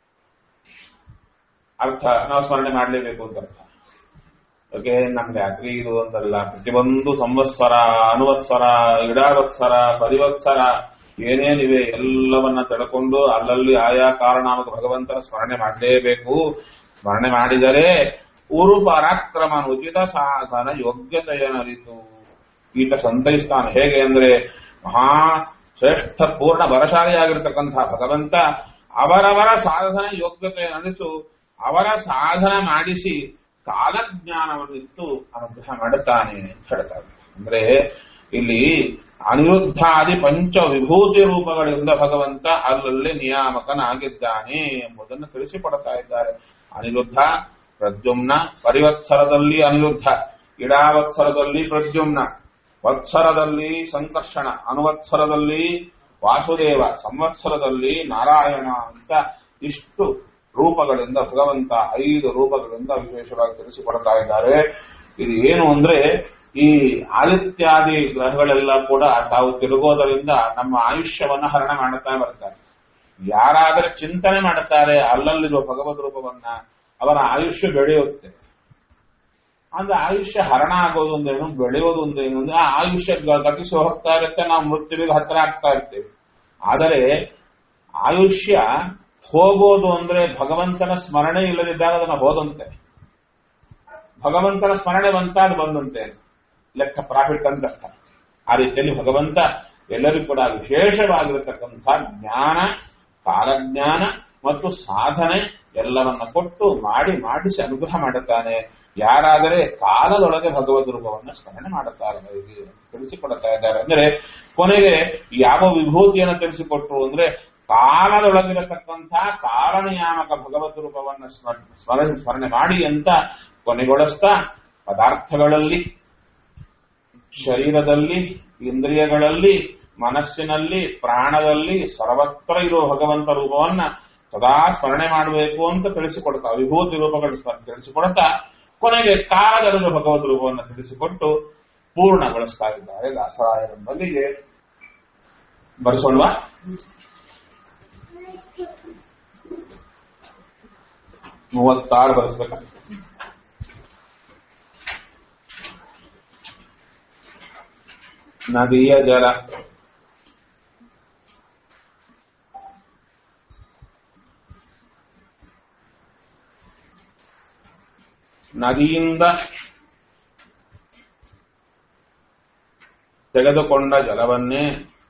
ಅರ್ಥ. ನಾವು ಸ್ಮರಣೆ ಮಾಡಲೇಬೇಕು ಅಂತ ಅರ್ಥ. ಓಕೆ, ನಮ್ಗೆ ಯಾಕ್ರಿ ಇದು ಅಂತಲ್ಲ. ಪ್ರತಿಯೊಂದು ಸಂವತ್ಸರ, ಅನುವತ್ಸರ, ಇಡಾವತ್ಸರ, ಪರಿವತ್ಸರ ಏನೇನಿವೆ ಎಲ್ಲವನ್ನ ತಿಳ್ಕೊಂಡು ಅಲ್ಲಲ್ಲಿ ಆಯಾ ಕಾರಣಾಮಕ ಭಗವಂತನ ಸ್ಮರಣೆ ಮಾಡಲೇಬೇಕು. ಸ್ಮರಣೆ ಮಾಡಿದರೆ ಉರು ಪರಾಕ್ರಮನ ಉಚಿತ ಸಾಧನ ಯೋಗ್ಯತೆಯನ್ನರಿತು ಈತ ಸಂತೈಸ್ತಾನೆ. ಹೇಗೆ ಅಂದ್ರೆ ಮಹಾ ಶ್ರೇಷ್ಠ ಪೂರ್ಣ ಬಲಶಾಲಿಯಾಗಿರ್ತಕ್ಕಂತಹ ಭಗವಂತ ಅವರವರ ಸಾಧನ ಯೋಗ್ಯತೆಯನ್ನರಿತು ಅವರ ಸಾಧನ ಮಾಡಿಸಿ ಕಾಲಜ್ಞಾನವನ್ನಿತ್ತು ಅನುಗ್ರಹ ಮಾಡುತ್ತಾನೆ ಅಂತ ಹೇಳ್ತಾರೆ. ಅಂದ್ರೆ ಇಲ್ಲಿ ಅನಿರುದ್ಧಾದಿ ಪಂಚ ವಿಭೂತಿ ರೂಪಗಳಿಂದ ಭಗವಂತ ಅಲ್ಲಲ್ಲಿ ನಿಯಾಮಕನಾಗಿದ್ದಾನೆ ಎಂಬುದನ್ನು ತಿಳಿಸಿಕೊಡ್ತಾ ಇದ್ದಾರೆ. ಅನಿರುದ್ಧ, ಪ್ರದ್ಯುಮ್ನ, ಪರಿವತ್ಸರದಲ್ಲಿ ಅನಿರುದ್ಧ, ಇಡಾವತ್ಸರದಲ್ಲಿ ಪ್ರದ್ಯುಮ್ನ, ವತ್ಸರದಲ್ಲಿ ಸಂಕರ್ಷಣ, ಅನುವತ್ಸರದಲ್ಲಿ ವಾಸುದೇವ, ಸಂವತ್ಸರದಲ್ಲಿ ನಾರಾಯಣ ಅಂತ ಇಷ್ಟು ರೂಪಗಳಿಂದ ಭಗವಂತ ಐದು ರೂಪಗಳಿಂದ ವಿಶೇಷವಾಗಿ ತಿಳಿಸಿಕೊಡ್ತಾ ಇದ್ದಾರೆ. ಇದು ಏನು ಅಂದ್ರೆ ಈ ಆದಿತ್ಯಾದಿ ಗ್ರಹಗಳೆಲ್ಲ ಕೂಡ ತಾವು ತಿರುಗೋದರಿಂದ ನಮ್ಮ ಆಯುಷ್ಯವನ್ನ ಹರಣ ಮಾಡುತ್ತಾ ಬರ್ತಾರೆ. ಯಾರಾದರೆ ಚಿಂತನೆ ಮಾಡುತ್ತಾರೆ ಅಲ್ಲಲ್ಲಿರುವ ಭಗವದ್ ರೂಪವನ್ನ ಅವರ ಆಯುಷ್ಯ ಬೆಳೆಯುತ್ತೆ. ಅಂದ್ರೆ ಆಯುಷ್ಯ ಹರಣ ಆಗೋದು ಅಂದ್ರೇನು, ಬೆಳೆಯೋದು ಅಂದ್ರೇನು ಅಂದ್ರೆ ಆ ಆಯುಷ್ಯ ಗತಿಸಿ ಹೋಗ್ತಾ ಇರುತ್ತೆ, ನಾವು ಮೃತ್ಯುವಿಗೆ ಹತ್ರ ಆಗ್ತಾ ಇರ್ತೇವೆ. ಆದರೆ ಆಯುಷ್ಯ ಹೋಗೋದು ಅಂದ್ರೆ ಭಗವಂತನ ಸ್ಮರಣೆ ಇಲ್ಲದಿದ್ದಾಗ ಅದನ್ನ ಹೋದಂತೆ, ಭಗವಂತನ ಸ್ಮರಣೆ ಬಂತಾದ ಬಂದಂತೆ ಲೆಕ್ಕ ಪ್ರಾಫಿಟ್ ಅಂತ ಅರ್ಥ. ಆ ರೀತಿಯಲ್ಲಿ ಭಗವಂತ ಎಲ್ಲರಿಗೂ ಕೂಡ ವಿಶೇಷವಾಗಿರತಕ್ಕಂಥ ಜ್ಞಾನ, ಕಾಲಜ್ಞಾನ ಮತ್ತು ಸಾಧನೆ ಎಲ್ಲವನ್ನ ಕೊಟ್ಟು ಮಾಡಿ ಮಾಡಿಸಿ ಅನುಗ್ರಹ ಮಾಡುತ್ತಾನೆ. ಯಾರಾದರೆ ಕಾಲದೊಳಗೆ ಭಗವದ್ ರೂಪವನ್ನು ಸ್ಮರಣೆ ಮಾಡುತ್ತಾರೆ ತಿಳಿಸಿಕೊಡುತ್ತಾ ಇದ್ದಾರೆ. ಅಂದ್ರೆ ಕೊನೆಗೆ ಯಾವ ವಿಭೂತಿಯನ್ನು ತಿಳಿಸಿಕೊಟ್ರು ಅಂದ್ರೆ ಕಾಲದೊಳಗಿರತಕ್ಕಂತಹ ಕಾಲನಿಯಾಮಕ ಭಗವದ್ ರೂಪವನ್ನು ಸ್ಮರಣೆ ಸ್ಮರಣೆ ಮಾಡಿ ಅಂತ ಕೊನೆಗೊಳಿಸ್ತಾ ಪದಾರ್ಥಗಳಲ್ಲಿ, ಶರೀರದಲ್ಲಿ, ಇಂದ್ರಿಯಗಳಲ್ಲಿ, ಮನಸ್ಸಿನಲ್ಲಿ, ಪ್ರಾಣದಲ್ಲಿ ಸರ್ವತ್ರ ಇರುವ ಭಗವಂತ ರೂಪವನ್ನ ಸದಾ ಸ್ಮರಣೆ ಮಾಡಬೇಕು ಅಂತ ತಿಳಿಸಿಕೊಡ್ತಾ ವಿಭೂತಿ ರೂಪಗಳು ತಿಳಿಸಿಕೊಡ್ತಾ ಕೊನೆಗೆ ಕಾಲದಲ್ಲಿರುವ ಭಗವದ್ ರೂಪವನ್ನು ತಿಳಿಸಿಕೊಟ್ಟು ಪೂರ್ಣಗೊಳಿಸ್ತಾ ಇದ್ದಾರೆ ದಾಸರಾಯರೆಂಬಲ್ಲಿಗೆ. ಬರೆಸೋಣವಾ? ಮೂವತ್ತಾರು ಬರೆಸ್ಬೇಕ. ನದಿಯ ಜಲ ನದಿಯಿಂದ ತೆಗೆದುಕೊಂಡ ಜಲವನ್ನೇ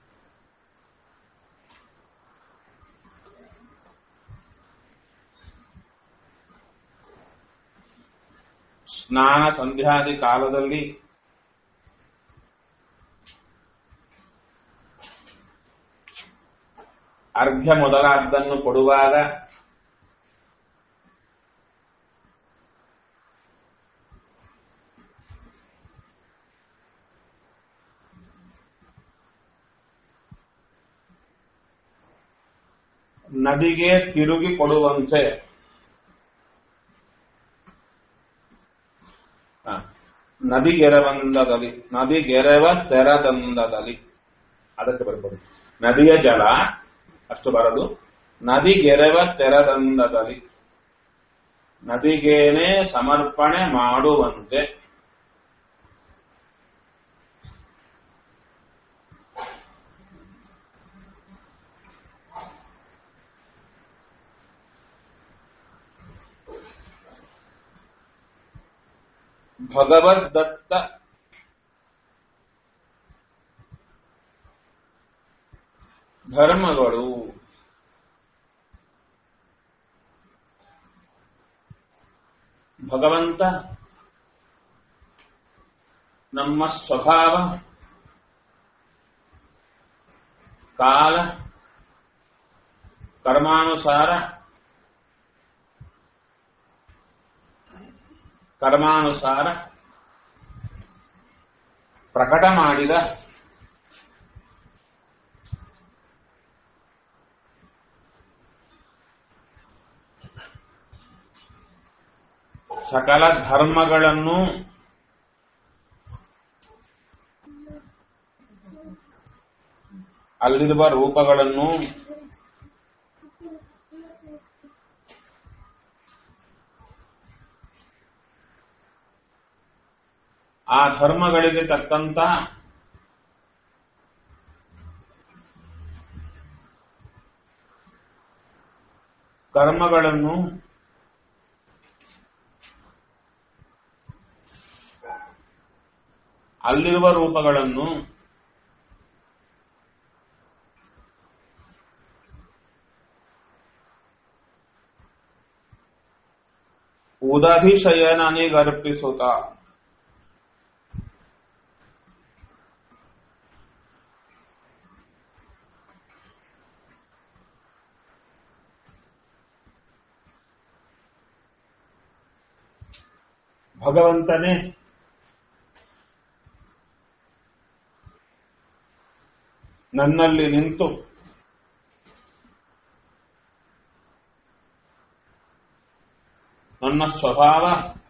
ಸ್ನಾನ ಸಂಧ್ಯಾದಿ ಕಾಲದಲ್ಲಿ ಅರ್ಘ್ಯ ಮೊದಲಾದ್ದನ್ನು ಕೊಡುವಾಗ ನದಿಗೆ ತಿರುಗಿ ಕೊಡುವಂತೆ ನದಿಗೆರವಂದದಲ್ಲಿ, ನದಿಗೆರವ ತೆರದಂದದಲ್ಲಿ ಅದಕ್ಕೆ ಬರ್ಬೋದು. ನದಿಯ ಜಲ ಅಷ್ಟು ಬರದು. ನದಿಗೆರವ ತೆರದಂದದಲ್ಲಿ ನದಿಗೇನೆ ಸಮರ್ಪಣೆ ಮಾಡುವಂತೆ ಭಗವದ್ದತ್ತ ಧರ್ಮಗಳು ಭಗವಂತ ನಮ್ಮ ಸ್ವಭಾವ ಕಾಲ ಕರ್ಮಾನುಸಾರ ಕರ್ಮಾನುಸಾರ ಪ್ರಕಟ ಮಾಡಿದ ಸಕಲ ಧರ್ಮಗಳನ್ನು ಅಲ್ಲಿರುವ ರೂಪಗಳನ್ನು ಆ ಧರ್ಮಗಳಿಗೆ ತಕ್ಕಂತ ಕರ್ಮಗಳನ್ನು ಅಲ್ಲಿರುವ ರೂಪಗಳನ್ನು ಉದಧಿಶಯನನಿಗರ್ಪಿಸುತ್ತ ಭಗವಂತನೇ ನನ್ನಲ್ಲಿ ನಿಂತು ನನ್ನ ಸ್ವಭಾವ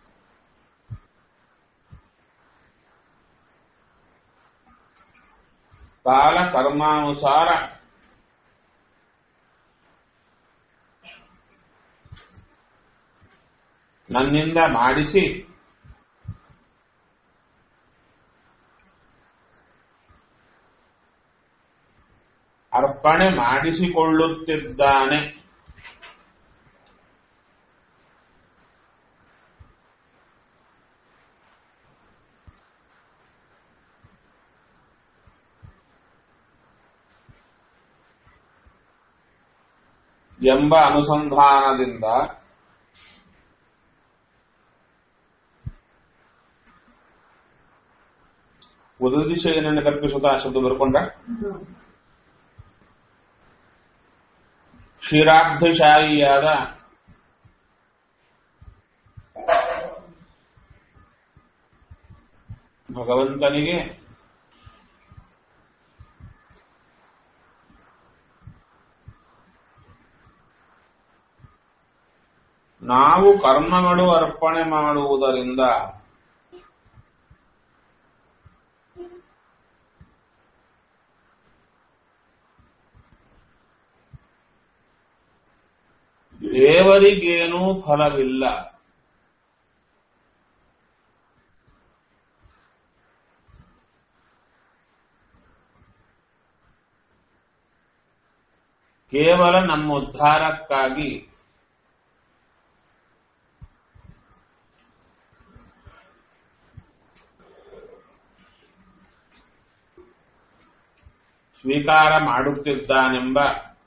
ಕಾಲ ಕರ್ಮಾನುಸಾರ ನನ್ನಿಂದ ಮಾಡಿಸಿ ಅರ್ಪಣೆ ಮಾಡಿಸಿಕೊಳ್ಳುತ್ತಿದ್ದಾನೆ. ಎಂಬ ಅನುಸಂಧಾನದಿಂದ ಉದದಿಶಯನನ್ನು ಕಲ್ಪಿಸುತ್ತಾ ಶಬ್ದ ಬರ್ಕೊಂಡ ಕ್ಷೀರಾಬ್ಧಶಾಹಿಯಾದ ಭಗವಂತನಿಗೆ ನಾವು ಕರ್ಮಗಳು ಅರ್ಪಣೆ ಮಾಡುವುದರಿಂದ ದೇವರಿಗೇನೂ ಫಲವಿಲ್ಲ. ಕೇವಲ ನಮ್ಮ ಉದ್ಧಾರಕ್ಕಾಗಿ ಸ್ವೀಕಾರ ಮಾಡುತ್ತಿದ್ದಾನೆಂಬ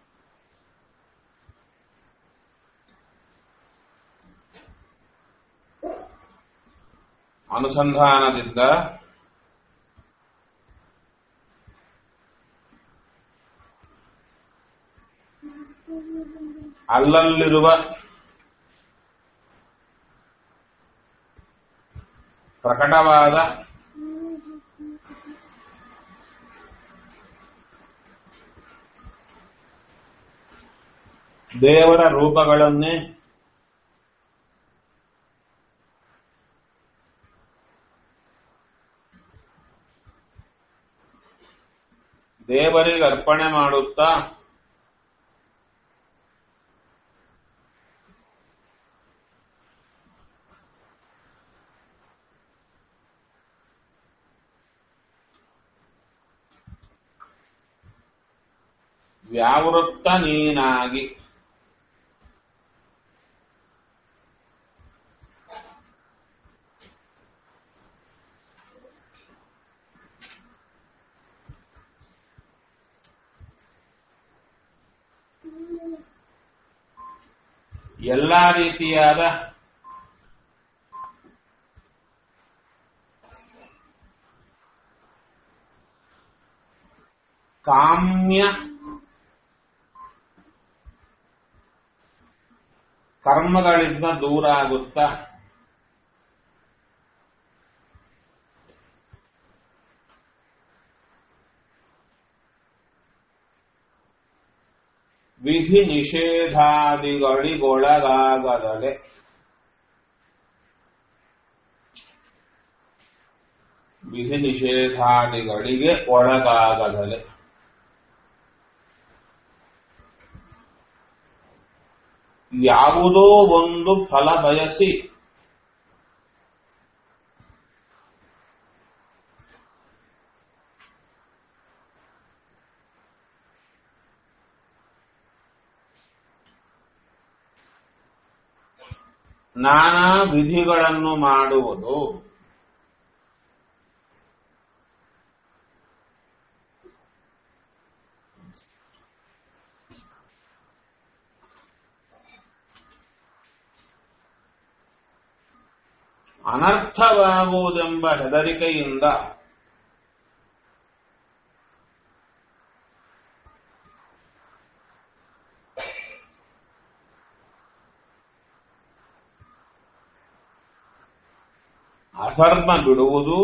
ಅನುಸಂಧಾನದಿಂದ ಅಲ್ಲಲ್ಲಿರುವ ಪ್ರಕಟವಾದ ದೇವರ ರೂಪಗಳನ್ನೇ ದೇವರಿಗೆ ಅರ್ಪಣೆ ಮಾಡುತ್ತಾ ವ್ಯಾವೃತ್ತ ನೀನಾಗಿ ಎಲ್ಲ ರೀತಿಯಾದ ಕಾಮ್ಯ ಕರ್ಮಗಳಿಂದ ದೂರ ಆಗುತ್ತಾ ವಿಧಿ ನಿಷೇಧಾದಿಗಳಿಗೊಳಗಾಗದಲೆ ವಿಧಿ ನಿಷೇಧಾದಿಗಳಿಗೆ ಒಳಗಾಗದಲೆ ಯಾವುದೋ ಒಂದು ಫಲ ಬಯಸಿ ನಾನಾ ವಿಧಿಗಳನ್ನು ಮಾಡುವುದು ಅನರ್ಥವಾಗುವುದೆಂಬ ಹೆದರಿಕೆಯಿಂದ ಅಧರ್ಮ ಬಿಡುವುದು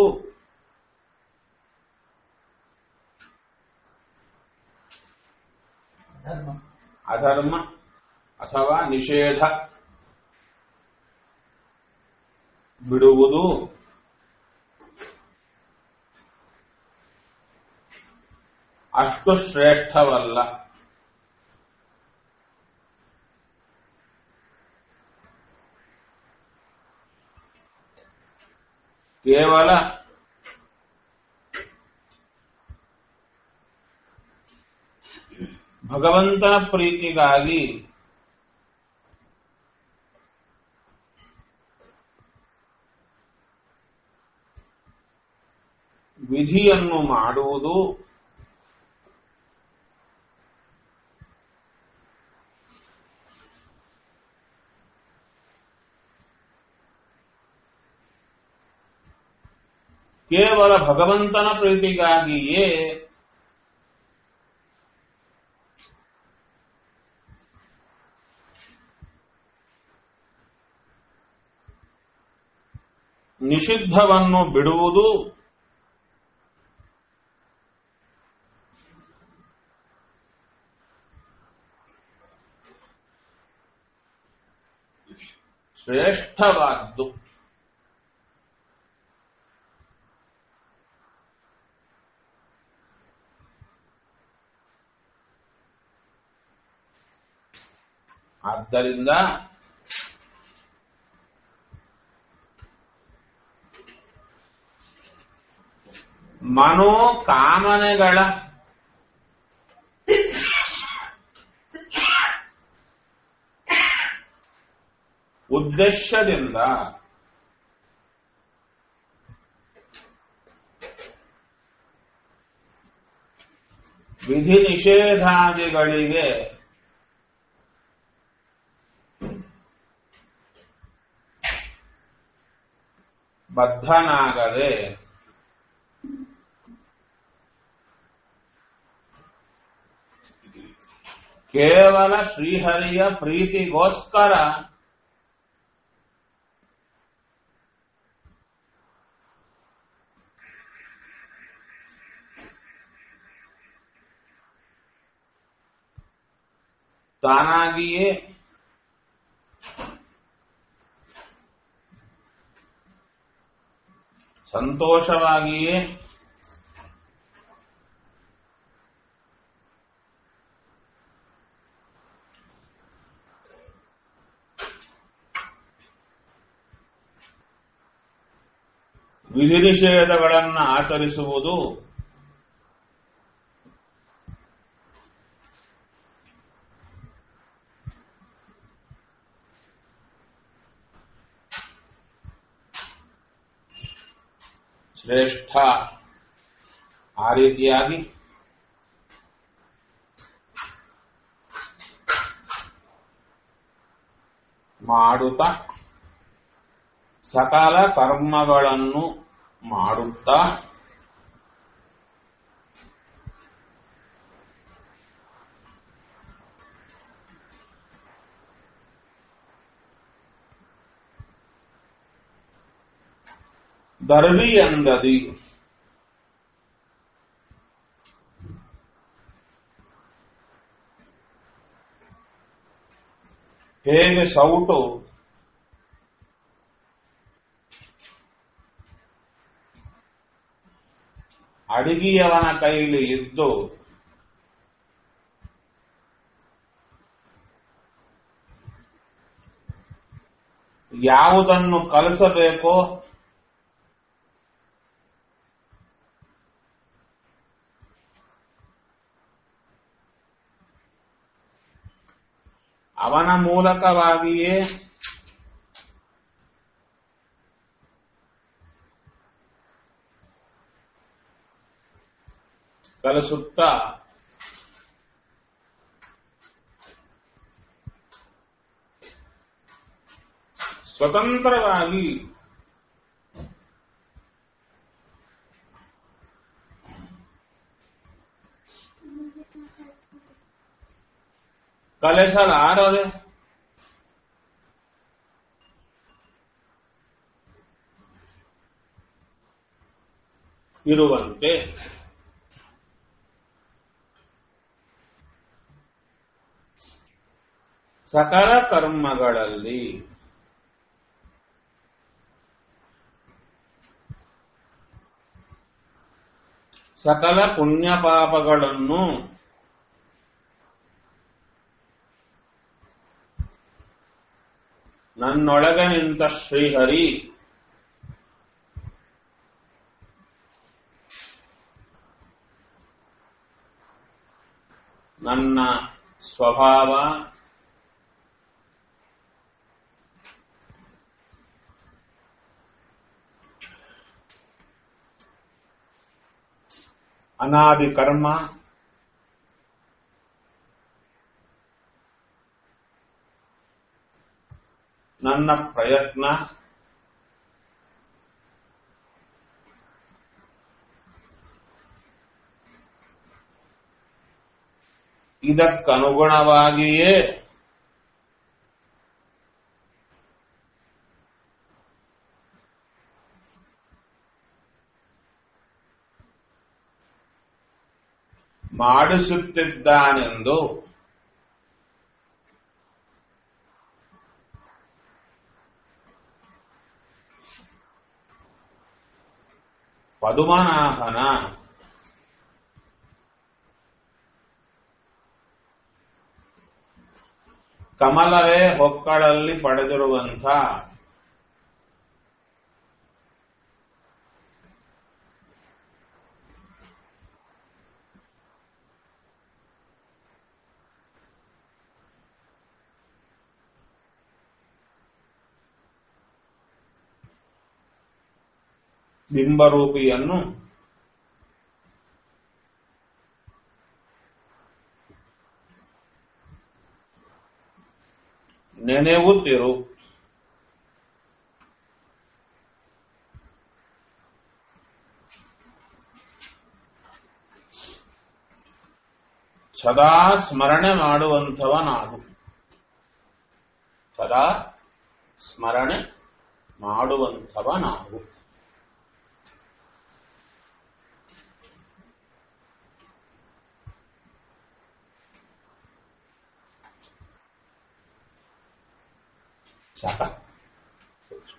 ಅಧರ್ಮ ಅಥವಾ ನಿಷೇಧ ಬಿಡುವುದು ಅಷ್ಟು ಶ್ರೇಷ್ಠವಲ್ಲ. ಕೇವಲ ಭಗವಂತನ ಪ್ರೀತಿಗಾಗಿ ವಿಧಿಯನ್ನು ಮಾಡುವುದು ಕೇವಲ ಭಗವಂತನ ಪ್ರೀತಿಗಾಗಿಯೇ ನಿಷಿದ್ಧವನ್ನು ಬಿಡುವುದು ಶ್ರೇಷ್ಠವಾದ್ದು. ಆದ್ದರಿಂದ ಮನೋಕಾಮನೆಗಳ ಉದ್ದೇಶದಿಂದ ವಿಧಿ ನಿಷೇಧಾದಿಗಳಿಗೆ ಬದ್ಧನಾಗದೆ ಕೇವಲ ಶ್ರೀಹರಿಯ ಪ್ರೀತಿಗೋಸ್ಕರ ತಾನಾಗಿಯೇ ಸಂತೋಷವಾಗಿಯೇ ವಿಧಿ ನಿಷೇಧಗಳನ್ನು ಆಚರಿಸುವುದು ಶ್ರೇಷ್ಠ. ಆ ರೀತಿಯಾಗಿ ಮಾಡುತ್ತಾ ಸಕಲ ಕರ್ಮಗಳನ್ನು ಮಾಡುತ್ತಾ ದರ್ವಿ ಅಂದದಿ ಹೇಗೆ ಸೌಟು ಅಡಿಗೆಯವನ ಕೈಲಿ ಇದ್ದು ಯಾವುದನ್ನು ಕಲಿಸಬೇಕೋ ಅವನ ಮೂಲಕವಾಗಿಯೇ ಕಲಿಸುತ್ತಾ ಸ್ವತಂತ್ರವಾಗಿ ಕಲಿಸಲಾರದೆ ಇರುವಂತೆ ಸಕಲ ಕರ್ಮಗಳಲ್ಲಿ ಸಕಲ ಪುಣ್ಯ ಪಾಪಗಳನ್ನು ನನ್ನೊಳಗೆ ನಿಂತ ಶ್ರೀಹರಿ ನನ್ನ ಸ್ವಭಾವ ಅನಾದಿ ಕರ್ಮ ನನ್ನ ಪ್ರಯತ್ನ ಇದಕ್ಕನುಗುಣವಾಗಿಯೇ ಮಾಡಿಸುತ್ತಿದ್ದಾನೆಂದು ಪದುಮನಾಭನ ಕಮಲವೇ ಹೊಕ್ಕಳಲ್ಲಿ ಪಡೆದಿರುವಂಥ ಬಿಂಬರೂಪಿಯನ್ನು ನೆನೆಯುತ್ತಿರು. ಸದಾ ಸ್ಮರಣೆ ಮಾಡುವಂಥವ ನಾನು. ಸದಾ ಸ್ಮರಣೆ ಮಾಡುವಂಥವ ನಾವು. ಸಾಕ